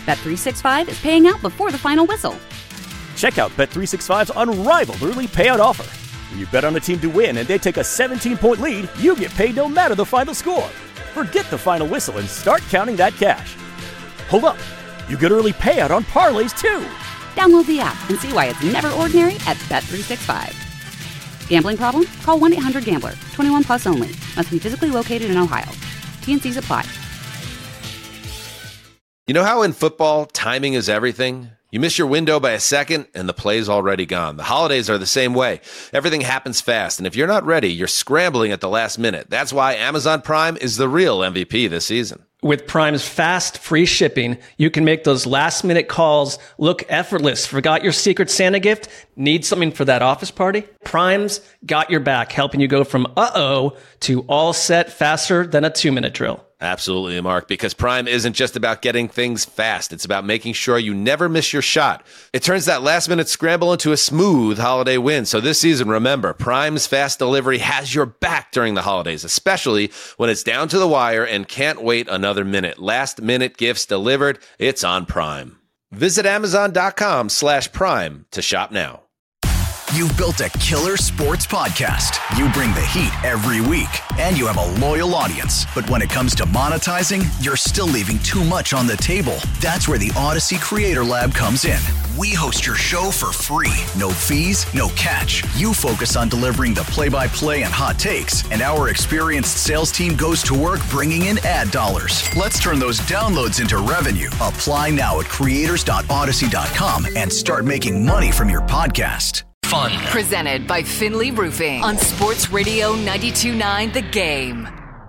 Bet365 is paying out before the final whistle. Check out Bet365's unrivaled early payout offer. When you bet on a team to win and they take a 17-point lead, you get paid no matter the final score. Forget the final whistle and start counting that cash. Hold up. You get early payout on parlays, too. Download the app and see why it's never ordinary at Bet365. Gambling problem? Call 1-800-GAMBLER. 21 plus only. Must be physically located in Ohio. T&Cs apply. You know how in football, timing is everything? You miss your window by a second, and the play's already gone. The holidays are the same way. Everything happens fast, and if you're not ready, you're scrambling at the last minute. That's why Amazon Prime is the real MVP this season. With Prime's fast, free shipping, you can make those last-minute calls look effortless. Forgot your Secret Santa gift? Need something for that office party? Prime's got your back, helping you go from uh-oh to all set faster than a 2-minute drill. Absolutely, Mark, because Prime isn't just about getting things fast. It's about making sure you never miss your shot. It turns that last-minute scramble into a smooth holiday win. So this season, remember, Prime's fast delivery has your back during the holidays, especially when it's down to the wire and can't wait another minute. Last-minute gifts delivered, it's on Prime. Visit Amazon.com/Prime to shop now. You've built a killer sports podcast. You bring the heat every week, and you have a loyal audience. But when it comes to monetizing, you're still leaving too much on the table. That's where the Odyssey Creator Lab comes in. We host your show for free. No fees, no catch. You focus on delivering the play-by-play and hot takes, and our experienced sales team goes to work bringing in ad dollars. Let's turn those downloads into revenue. Apply now at creators.odyssey.com and start making money from your podcast. Fun. Presented by Finley Roofing on Sports Radio 92.9 The Game.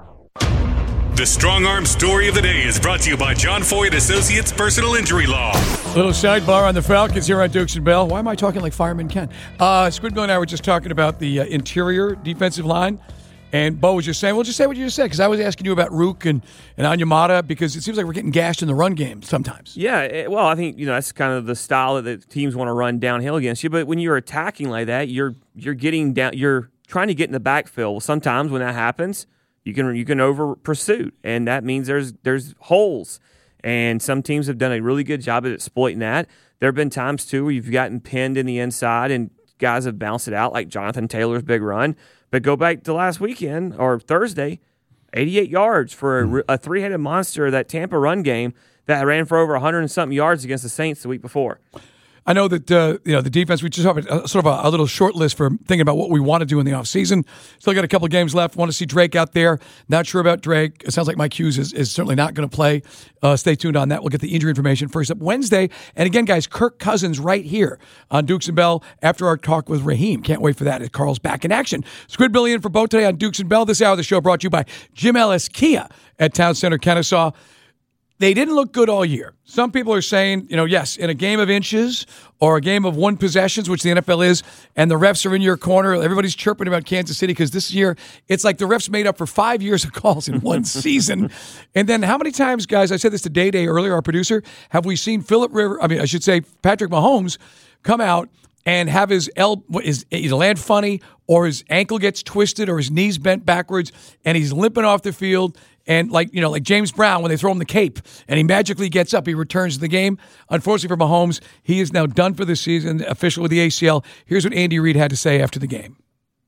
The Strong Arm Story of the Day is brought to you by John Foy & Associates Personal Injury Law. Little sidebar on the Falcons here on Dukes and Bell. Why am I talking like Fireman Ken? Squidbill and I were just talking about the interior defensive line. And Bo was just saying, well, just say what you just said, because I was asking you about Rook and Onyemata, because it seems like we're getting gashed in the run game sometimes. Yeah, well, I think that's kind of the style that the teams want to run downhill against you. But when you're attacking like that, you're getting down. You're trying to get in the backfield. Well, sometimes when that happens, you can over pursuit, and that means there's holes. And some teams have done a really good job at exploiting that. There have been times too where you've gotten pinned in the inside, and guys have bounced it out, like Jonathan Taylor's big run. But go back to last weekend or Thursday, 88 yards for a three-headed monster, that Tampa run game that ran for over 100 and something yards against the Saints the week before. I know that the defense, we just have sort of a little short list for thinking about what we want to do in the offseason. Still got a couple of games left. Want to see Drake out there. Not sure about Drake. It sounds like Mike Hughes is certainly not going to play. Stay tuned on that. We'll get the injury information first up Wednesday. And again, guys, Kirk Cousins right here on Dukes and Bell after our talk with Raheem. Can't wait for that as Carl's back in action. Squidbilly in for Bo today on Dukes and Bell. This hour of the show brought to you by Jim Ellis Kia at Town Center, Kennesaw. They didn't look good all year. Some people are saying, yes, in a game of inches or a game of one possessions, which the NFL is, and the refs are in your corner, everybody's chirping about Kansas City because this year it's like the refs made up for 5 years of calls in one season. And then how many times, guys, I said this to Day earlier, our producer, have we seen Patrick Mahomes come out and have his either land funny or his ankle gets twisted or his knees bent backwards and he's limping off the field. And like James Brown, when they throw him the cape and he magically gets up, he returns to the game. Unfortunately for Mahomes, he is now done for the season, official with the ACL. Here's what Andy Reid had to say after the game.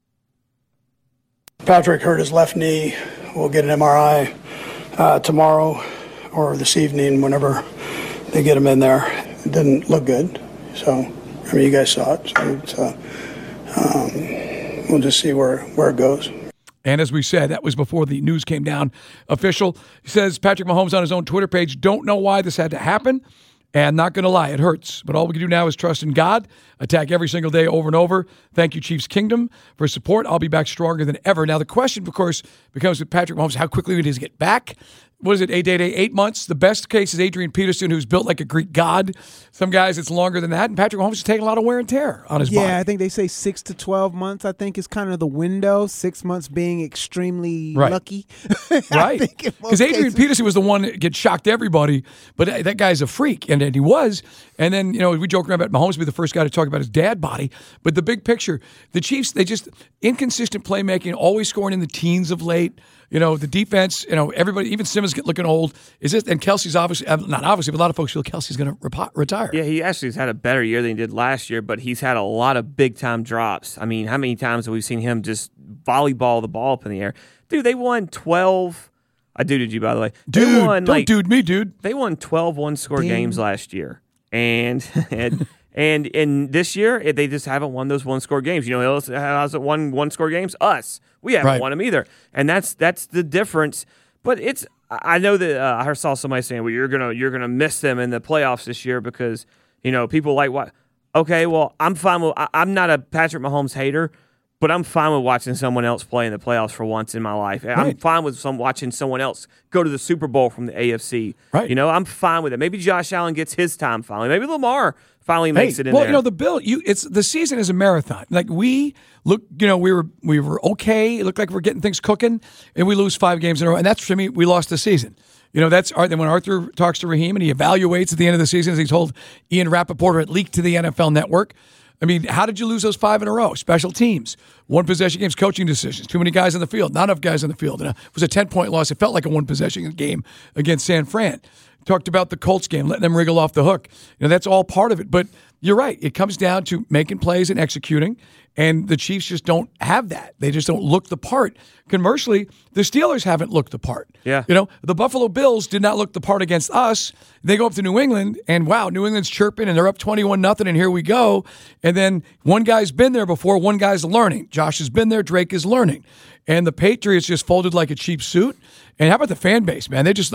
Patrick hurt his left knee. We'll get an MRI tomorrow or this evening, whenever they get him in there. It didn't look good. So, you guys saw it. So we'll just see where it goes. And as we said, that was before the news came down official. He says Patrick Mahomes on his own Twitter page, don't know why this had to happen. And not going to lie, it hurts. But all we can do now is trust in God, attack every single day over and over. Thank you, Chiefs Kingdom, for support. I'll be back stronger than ever. Now, the question, of course, becomes with Patrick Mahomes, how quickly does he get back? What is it, 8 months? The best case is Adrian Peterson, who's built like a Greek god. Some guys, it's longer than that. And Patrick Mahomes is taking a lot of wear and tear on his body. Yeah, I think they say 6 to 12 months, I think, is kind of the window. 6 months being extremely lucky. Right. Because Adrian Peterson was the one that gets shocked everybody, but that guy's a freak, and he was. And then, we joke around about Mahomes being the first guy to talk about his dad body. But the big picture, the Chiefs, they just inconsistent playmaking, always scoring in the teens of late. The defense, everybody, even Simmons looking old. And Kelsey's obviously, not obviously, but a lot of folks feel Kelsey's going to retire. Yeah, he actually has had a better year than he did last year, but he's had a lot of big-time drops. I mean, how many times have we seen him just volleyball the ball up in the air? Dude, they won 12. I duded you, by the way. Dude, don't dude me, dude. They won 12 one-score games last year. And this year, they just haven't won those one-score games. Who else hasn't won one-score games? Us. We haven't won them either. And that's the difference. But I know that I saw somebody saying, well, you're gonna miss them in the playoffs this year because, people like what? Okay, well, I'm fine with I'm not a Patrick Mahomes hater, but I'm fine with watching someone else play in the playoffs for once in my life. Right. I'm fine with watching someone else go to the Super Bowl from the AFC. Right. I'm fine with it. Maybe Josh Allen gets his time finally. Maybe Lamar finally makes it in there. The Bill, the season is a marathon. Like we look, we were okay. It looked like we're getting things cooking, and we lose 5 games in a row. And that's, to me, we lost the season. That's then when Arthur talks to Raheem and he evaluates at the end of the season, as he told Ian Rappaport, it leaked to the NFL Network. I mean, how did you lose those 5 in a row? Special teams, one-possession games, coaching decisions, too many guys on the field, not enough guys on the field. And it was a 10-point loss. It felt like a one-possession game against San Fran. Talked about the Colts game, letting them wriggle off the hook. That's all part of it. But you're right. It comes down to making plays and executing, and the Chiefs just don't have that. They just don't look the part. Conversely, the Steelers haven't looked the part. Yeah. The Buffalo Bills did not look the part against us. They go up to New England, and wow, New England's chirping, and they're up 21-0, and here we go. And then one guy's been there before, one guy's learning. Josh has been there, Drake is learning. And the Patriots just folded like a cheap suit. And how about the fan base, man? They just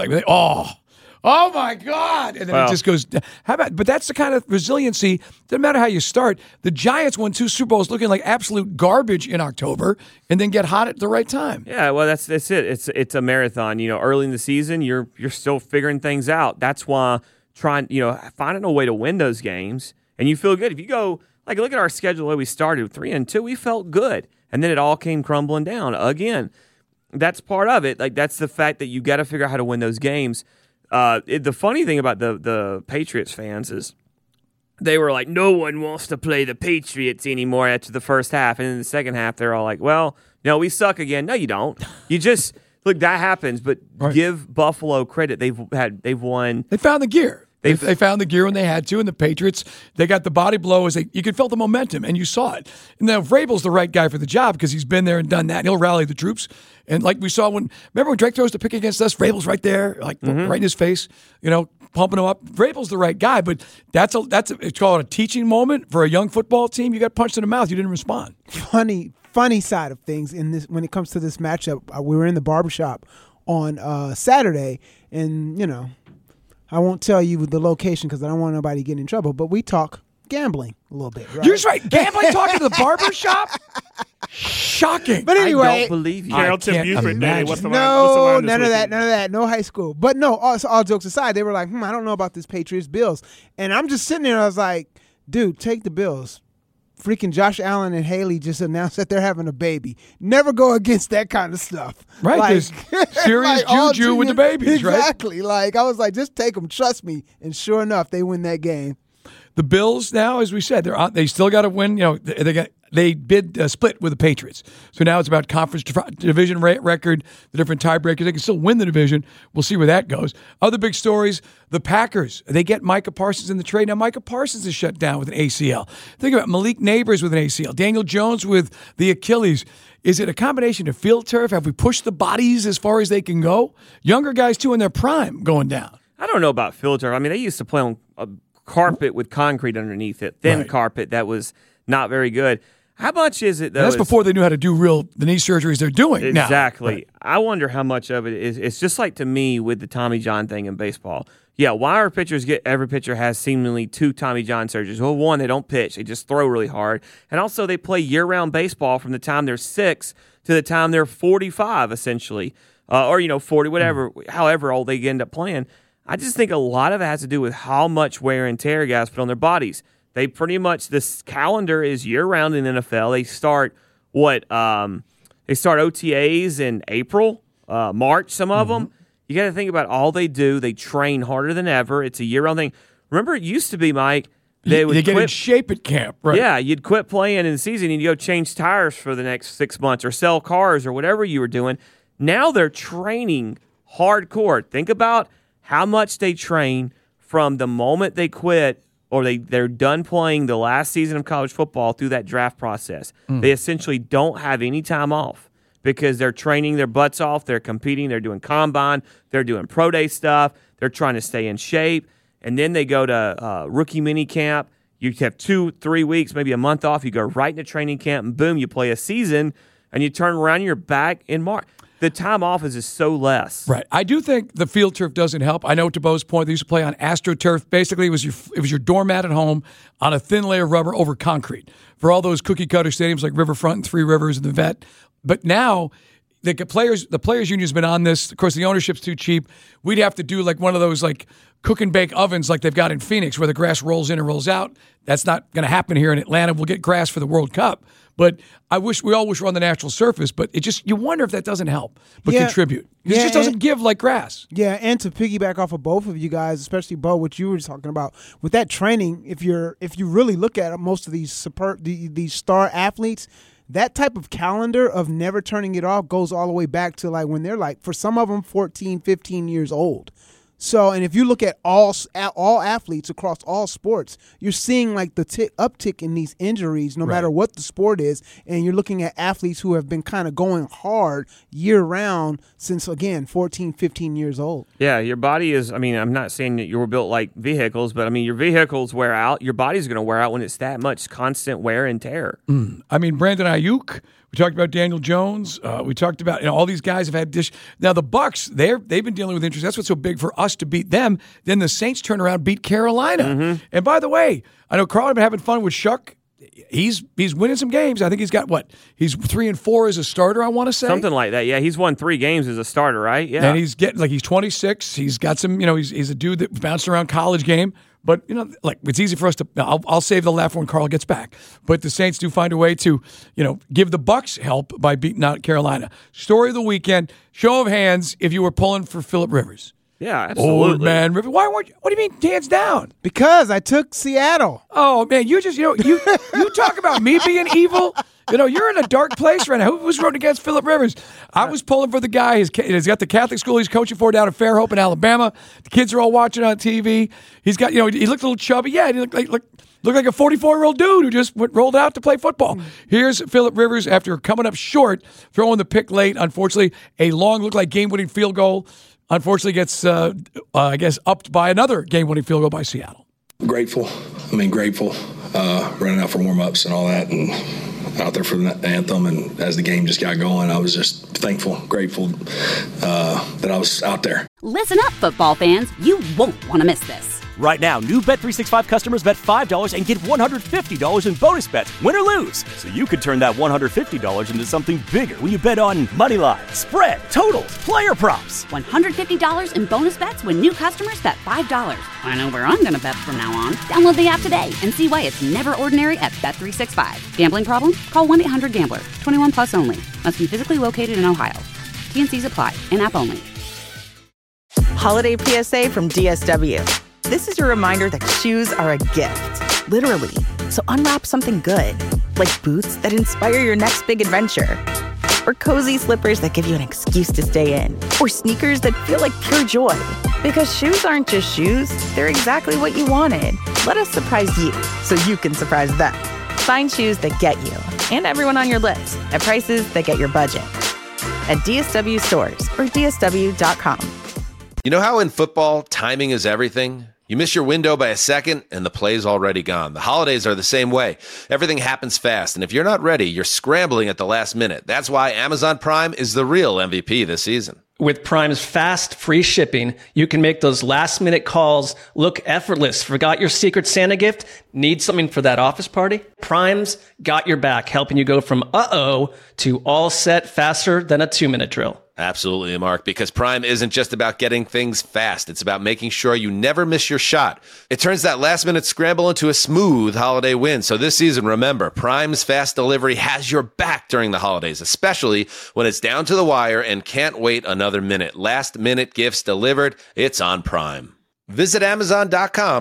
oh my God. And then it just goes, but that's the kind of resiliency, doesn't matter how you start. The Giants won 2 Super Bowls looking like absolute garbage in October and then get hot at the right time. Yeah, well, that's it. It's a marathon. Early in the season, you're still figuring things out. That's why finding a way to win those games, and you feel good. If you go, look at our schedule the way we started, 3-2, we felt good. And then it all came crumbling down again. That's part of it. That's the fact that you got to figure out how to win those games. The funny thing about the Patriots fans is they were like, no one wants to play the Patriots anymore after the first half. And in the second half, they're all like, well, no, we suck again. No, you don't. You just, look, that happens. But give Buffalo credit. They've won. They found the gear. They found the gear when they had to, and the Patriots, they got the body blow you could feel the momentum, and you saw it. And now Vrabel's the right guy for the job because he's been there and done that, and he'll rally the troops. And like we saw remember when Drake throws the pick against us, Vrabel's right there, right in his face, pumping him up. Vrabel's the right guy, but it's called a teaching moment for a young football team. You got punched in the mouth, you didn't respond. Funny side of things when it comes to this matchup. We were in the barbershop on Saturday, and I won't tell you the location because I don't want nobody getting in trouble, but we talk gambling a little bit, right? You're right. Gambling talking to the barber shop? Shocking. But anyway, I don't believe you. Carrollton Buford Day. What's the no, none of that. No high school. But no, all jokes aside, they were like, I don't know about this Patriots Bills. And I'm just sitting there, I was like, dude, take the Bills. Freaking Josh Allen and Haley just announced that they're having a baby. Never go against that kind of stuff. Right, there's serious juju with the babies, exactly. right? Exactly. I was like, just take them, trust me. And sure enough, they win that game. The Bills now, as we said, they still got to win. They bid split with the Patriots. So now it's about conference division record, the different tiebreakers. They can still win the division. We'll see where that goes. Other big stories, the Packers. They get Micah Parsons in the trade. Now, Micah Parsons is shut down with an ACL. Think about Malik Neighbors with an ACL. Daniel Jones with the Achilles. Is it a combination of field turf? Have we pushed the bodies as far as they can go? Younger guys, too, in their prime going down. I don't know about field turf. I mean, they used to play on a carpet with concrete underneath it, thin carpet that was not very good. How much is it, though? That's before they knew how to do the knee surgeries they're doing now. Exactly. Right. I wonder how much of it is. It's just like, to me, with the Tommy John thing in baseball. Yeah, why are pitchers every pitcher has seemingly 2 Tommy John surgeries? Well, one, they don't pitch. They just throw really hard. And also, they play year-round baseball from the time they're 6 to the time they're 45, essentially. Or, 40, whatever, however old they end up playing. I just think a lot of it has to do with how much wear and tear guys put on their bodies. They pretty much, this calendar is year-round in the NFL. They start, they start OTAs in April, March, some of them. You got to think about all they do. They train harder than ever. It's a year-round thing. Remember, it used to be, Mike, they get in shape at camp, right? Yeah, you'd quit playing in the season and you'd go change tires for the next 6 months or sell cars or whatever you were doing. Now they're training hardcore. Think about how much they train from the moment they quit or they're done playing the last season of college football through that draft process. They essentially don't have any time off because they're training their butts off. They're competing. They're doing combine. They're doing pro day stuff. They're trying to stay in shape. And then they go to rookie mini camp. You have 2-3 weeks, maybe a month off. You go right into training camp, and boom, you play a season, and you turn around and you're back in March. The time off is just so less. Right. I do think the field turf doesn't help. I know to Bo's point, they used to play on AstroTurf. Basically, it was your doormat at home on a thin layer of rubber over concrete for all those cookie cutter stadiums like Riverfront and Three Rivers and the Vet. But now the players union's been on this. Of course, the ownership's too cheap. We'd have to do like one of those like cook and bake ovens like they've got in Phoenix where the grass rolls in and rolls out. That's not going to happen here in Atlanta. We'll get grass for the World Cup. But we all wish we're on the natural surface, but you wonder if that doesn't help but contribute. It just doesn't give like grass. Yeah, and to piggyback off of both of you guys, especially Bo, what you were talking about with that training, if you really look at most of these star athletes, that type of calendar of never turning it off goes all the way back to like when they're like, for some of them, 14, 15 years old. So, and if you look at all athletes across all sports, you're seeing like the uptick in these injuries, no matter what the sport is. And you're looking at athletes who have been kind of going hard year round since, again, 14, 15 years old. Yeah, your body is, I'm not saying that you were built like vehicles, but your vehicles wear out. Your body's going to wear out when it's that much constant wear and tear. Brandon Ayuk. We talked about Daniel Jones. We talked about all these guys have had dish. Now the Bucs, they've been dealing with injuries. That's what's so big for us to beat them. Then the Saints turn around, beat Carolina. Mm-hmm. And by the way, I know Carl has been having fun with Shuck. He's winning some games. I think he's got he's 3-4 as a starter. I want to say something like that. Yeah, he's won 3 games as a starter, right? Yeah, and he's getting he's 26. He's got some. He's a dude that bounced around college game. But, it's easy for us to – I'll save the laugh when Carl gets back. But the Saints do find a way to, give the Bucs help by beating out Carolina. Story of the weekend, show of hands if you were pulling for Phillip Rivers. Yeah, absolutely. Old man Rivers. Why weren't you – what do you mean hands down? Because I took Seattle. Oh, man, you just – you talk about me being evil. You're in a dark place right now. Who was rooting against Phillip Rivers? I was pulling for the guy. He's got the Catholic school he's coaching for down at Fairhope in Alabama. The kids are all watching on TV. He's got, he looked a little chubby. Yeah, he looked like a 44-year-old dude who just rolled out to play football. Here's Phillip Rivers after coming up short, throwing the pick late. Unfortunately, a long, looked like game-winning field goal. Unfortunately, gets, upped by another game-winning field goal by Seattle. Grateful. Running out for warm-ups and all that, and out there for the anthem, and as the game just got going, I was just thankful, grateful that I was out there. Listen up, football fans. You won't want to miss this. Right now, new Bet365 customers bet $5 and get $150 in bonus bets, win or lose. So you could turn that $150 into something bigger when you bet on money line, spread, totals, player props. $150 in bonus bets when new customers bet $5. I know where I'm going to bet from now on. Download the app today and see why it's never ordinary at Bet365. Gambling problem? Call 1-800-GAMBLER. 21 plus only. Must be physically located in Ohio. T&Cs apply. In-app only. Holiday PSA from DSW. This is your reminder that shoes are a gift, literally. So unwrap something good, like boots that inspire your next big adventure, or cozy slippers that give you an excuse to stay in, or sneakers that feel like pure joy. Because shoes aren't just shoes, they're exactly what you wanted. Let us surprise you so you can surprise them. Find shoes that get you and everyone on your list at prices that get your budget. At DSW stores or DSW.com. You know how in football, timing is everything? You miss your window by a second, and the play's already gone. The holidays are the same way. Everything happens fast, and if you're not ready, you're scrambling at the last minute. That's why Amazon Prime is the real MVP this season. With Prime's fast, free shipping, you can make those last-minute calls look effortless. Forgot your Secret Santa gift? Need something for that office party? Prime's got your back, helping you go from uh-oh to all set faster than a 2-minute drill. Absolutely, Mark, because Prime isn't just about getting things fast. It's about making sure you never miss your shot. It turns that last-minute scramble into a smooth holiday win. So this season, remember, Prime's fast delivery has your back during the holidays, especially when it's down to the wire and can't wait another minute. Last-minute gifts delivered. It's on Prime. Visit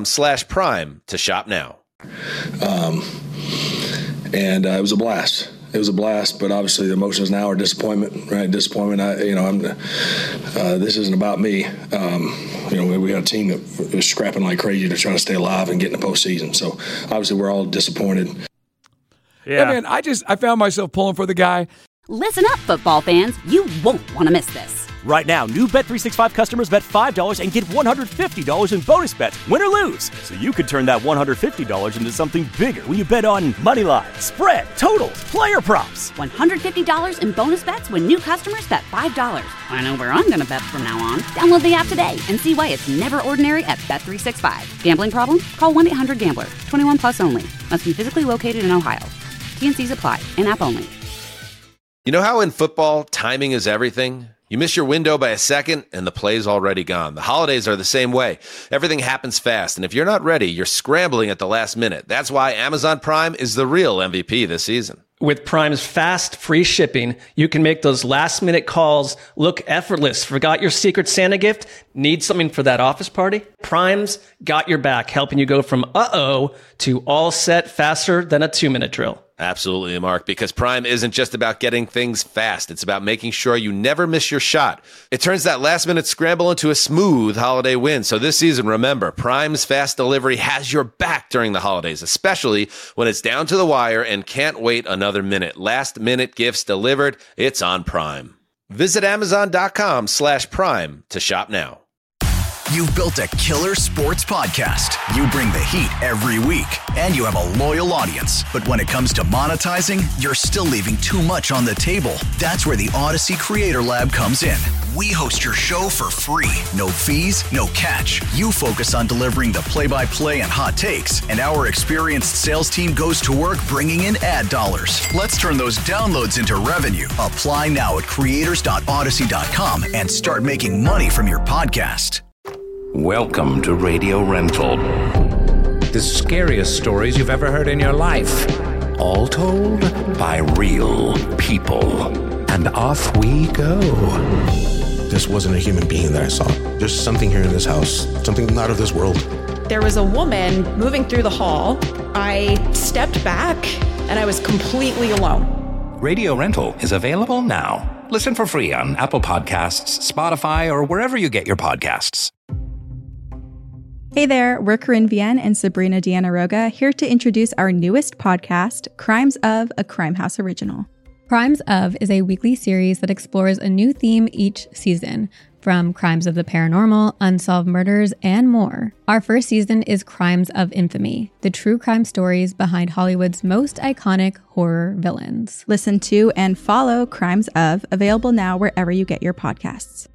Amazon.com/Prime to shop now. And it was a blast. it was a blast, but obviously the emotions now are disappointment, right? Disappointment. This isn't about me. We got a team that was scrapping like crazy to try to stay alive and get in the postseason. So obviously we're all disappointed. Yeah, man, I found myself pulling for the guy. Listen up, football fans. You won't want to miss this. Right now, new Bet365 customers bet $5 and get $150 in bonus bets, win or lose. So you could turn that $150 into something bigger when you bet on money line, spread, totals, player props. $150 in bonus bets when new customers bet $5. I know where I'm going to bet from now on. Download the app today and see why it's never ordinary at Bet365. Gambling problem? Call 1-800-GAMBLER. 21 plus only. Must be physically located in Ohio. T&Cs apply. In-app only. You know how in football, timing is everything? You miss your window by a second, and the play's already gone. The holidays are the same way. Everything happens fast, and if you're not ready, you're scrambling at the last minute. That's why Amazon Prime is the real MVP this season. With Prime's fast, free shipping, you can make those last-minute calls look effortless. Forgot your Secret Santa gift? Need something for that office party? Prime's got your back, helping you go from uh-oh to all set faster than a 2-minute drill. Absolutely, Mark, because Prime isn't just about getting things fast. It's about making sure you never miss your shot. It turns that last-minute scramble into a smooth holiday win. So this season, remember, Prime's fast delivery has your back during the holidays, especially when it's down to the wire and can't wait another minute. Last-minute gifts delivered, it's on Prime. Visit Amazon.com/Prime to shop now. You've built a killer sports podcast. You bring the heat every week, and you have a loyal audience. But when it comes to monetizing, you're still leaving too much on the table. That's where the Odyssey Creator Lab comes in. We host your show for free. No fees, no catch. You focus on delivering the play-by-play and hot takes, and our experienced sales team goes to work bringing in ad dollars. Let's turn those downloads into revenue. Apply now at creators.odyssey.com and start making money from your podcast. Welcome to Radio Rental. The scariest stories you've ever heard in your life. All told by real people. And off we go. This wasn't a human being that I saw. There's something here in this house. Something not of this world. There was a woman moving through the hall. I stepped back and I was completely alone. Radio Rental is available now. Listen for free on Apple Podcasts, Spotify, or wherever you get your podcasts. Hey there, we're Corinne Vienne and Sabrina Diana-Roga here to introduce our newest podcast, Crimes of, a Crime House original. Crimes of is a weekly series that explores a new theme each season, from crimes of the paranormal, unsolved murders, and more. Our first season is Crimes of Infamy, the true crime stories behind Hollywood's most iconic horror villains. Listen to and follow Crimes of, available now wherever you get your podcasts.